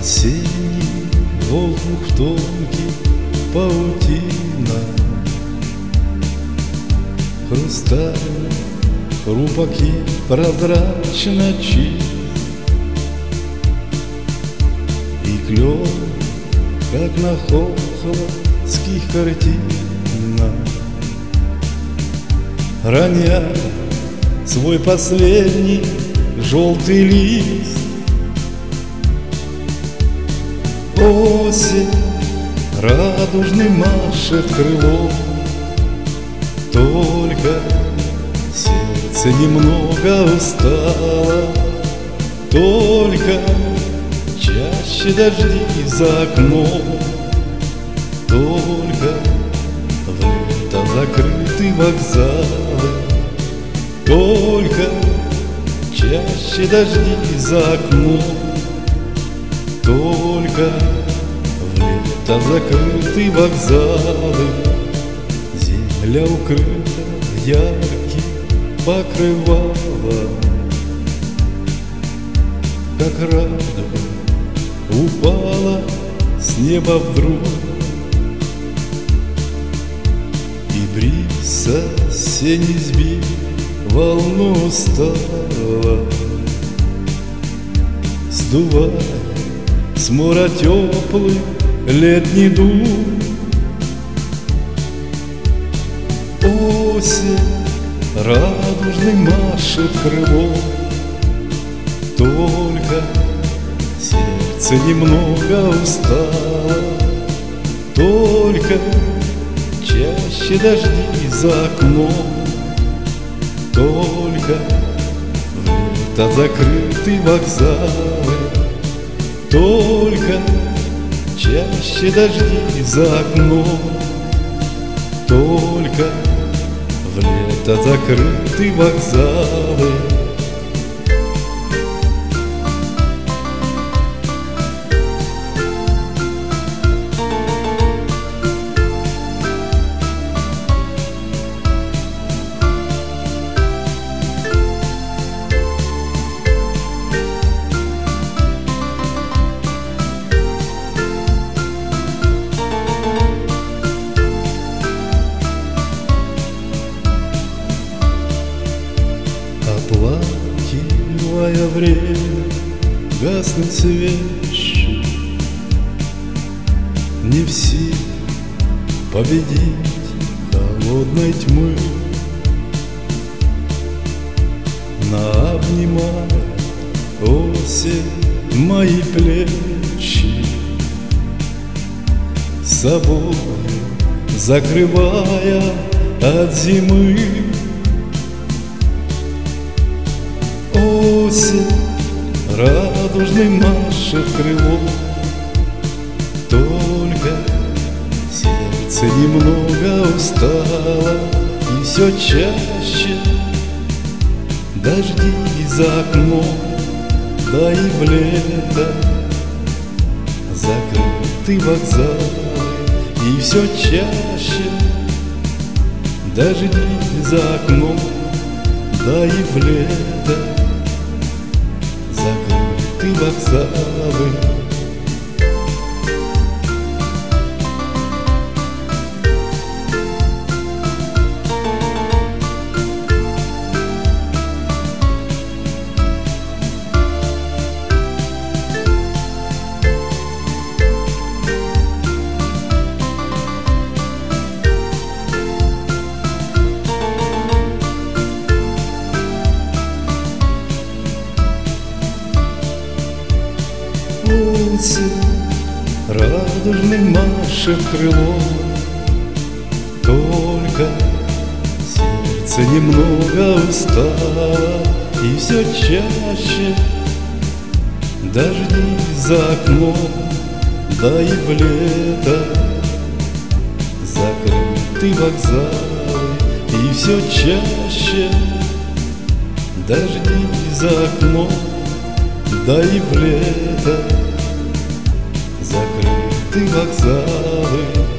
Осенний воздух тонкий, паутина, хрусталь, хрупок и прозрачно чист. И клёв, как на хохловских картинах, роня свой последний желтый лист. Осень радужный машет крылом, только сердце немного устало, только чаще дожди за окном, только в лето закрыты вокзалы, только чаще дожди за окном, только в лето закрыты вокзалы. Земля укрыта ярким покрывалом, как радуга упала с неба вдруг, и бриз осенний сбил волну устала, сдувая с моря теплый летний дух. Осень радужный машет крылом, только сердце немного устало, только чаще дожди за окном, только в лето закрыты вокзалы, только чаще дожди за окном, только в лето закрыты вокзалы. Оплакивая время, гаснут свечи, не в силах победить холодной тьмы. Наобнимая осень мои плечи, собой закрывая от зимы. Осень радужный машет крылом, только сердце немного устало, и все чаще дожди за окном, да и в лето закрыты вокзалы, и все чаще дожди за окном, да и в лето закрыты вокзалы. Осень радужный машет крылом, только сердце немного устало, и все чаще дожди за окном, да и в лето закрыты вокзалы, и все чаще дожди за окном, да и в лето закрыты вокзалы.